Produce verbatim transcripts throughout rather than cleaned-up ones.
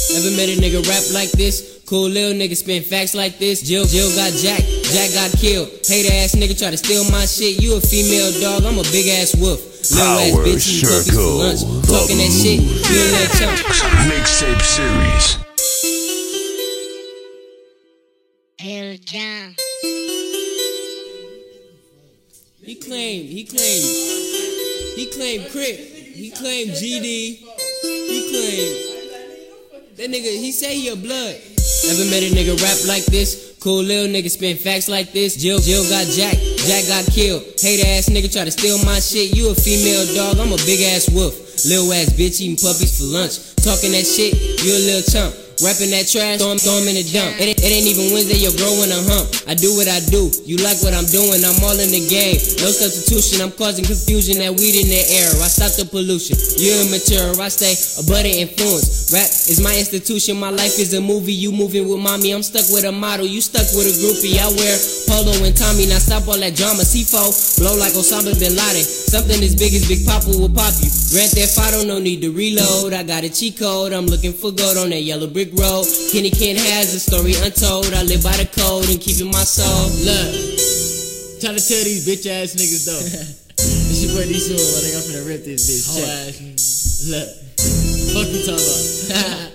Ever met a nigga rap like this? Cool lil nigga spin facts like this. Jill, Jill got Jack, Jack got killed. Hater ass nigga try to steal my shit. You a female dog, I'm a big ass wolf. Lil ass bitch, eating puppies for lunch. Talking that shit, you a little chump. Mixtape series. Hell yeah. He claimed, he claimed, he claimed Crip. He claimed G D. He claimed that nigga. He say he a blood. Ever met a nigga rap like this? Cool lil nigga spin facts like this. Jill, Jill got Jack, Jack got killed. Hater ass nigga try to steal my shit. You a female dog, I'm a big ass wolf. Lil ass bitch eating puppies for lunch. Talking that shit, you a little chump. Rapping that trash, throw him, throw him in the dump. It, it ain't even Wednesday, you're growing a hump. I do what I do, you like what I'm doing, I'm all in the game. No substitution, I'm causing confusion, that weed in the air. I stop the pollution, you're immature, I stay above the influence. Rap is my institution, my life is a movie. You moving with mommy, I'm stuck with a model. You stuck with a groupie, I wear Polo and Tommy. Now stop all that drama, C four, blow like Osama Bin Laden. Something as big as Big Papa will pop you. Grand Theft Auto, no need to reload. I got a cheat code, I'm looking for gold on that yellow brick road. Kenny Ken has a story untold. I live by the code and keeping my soul. Look, try to tell these bitch ass niggas though. It's your boy D Soul, I think I'm finna rip this bitch. Whole ass. Look, fuck you talking about.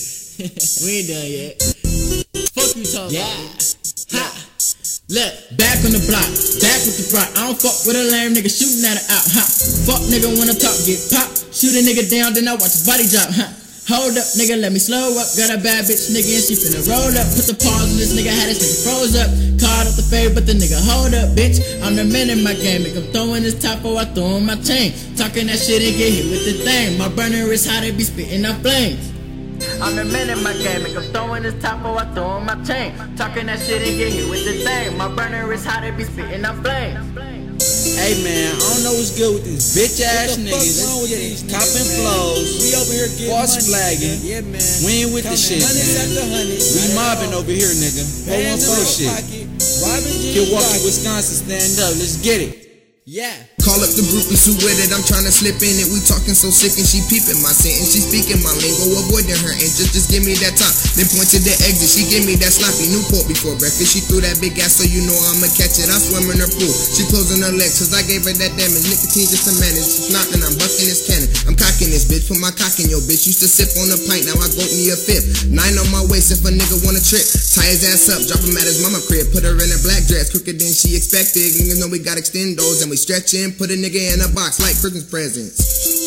We ain't done yet. Fuck you talking yeah. about. Ha. Look, back on the block, back with the rock. I don't fuck with a lame nigga shooting at her out, huh? Fuck nigga wanna talk, get popped. Shoot a nigga down, then I watch his body drop, huh? Hold up, nigga, let me slow up. Got a bad bitch, nigga, and she finna roll up. Put the pause on this nigga, had this nigga froze up. Caught up the fade, but the nigga hold up, bitch. I'm the man in my game, make him throwing his top, or I throw in my chain. Talking that shit and get hit with the thing. My burner is hot, it be spitting up flames. I'm the man in my game, make him throwing his top, or I throw in my chain. Talking that shit and get hit with the thing. My burner is hot, it be spitting up flames. Hey man, I don't know what's good with these bitch ass niggas. Copping flows, we over here getting false flagging. Yeah man, we ain't with the shit, man. We mobbing over here, nigga. four one four shit. Milwaukee, Wisconsin, stand up. Let's get it. Yeah. Call up the group and sue with it. I'm trying to slip in it. We talking so sick and she peeping my sentence. She speaking my lingo, avoiding her interest. Just give me that top. Then point to the exit. She give me that sloppy Newport before breakfast. She threw that big ass, so you know I'ma catch it. I swim in her pool. She closing her legs, cause I gave her that damage. Nicotine just to manage. She's knocking, I'm busting this cannon. I'm cocking this bitch. Put my cock in your bitch. Used to sip on a pint, now I go me a fifth. Nine on my waist if a nigga wanna trip. Tie his ass up, drop him at his mama crib. Put her in a black dress, quicker than she expected. Niggas know we got extendos and we stretching. Put a nigga in a box like Christmas presents.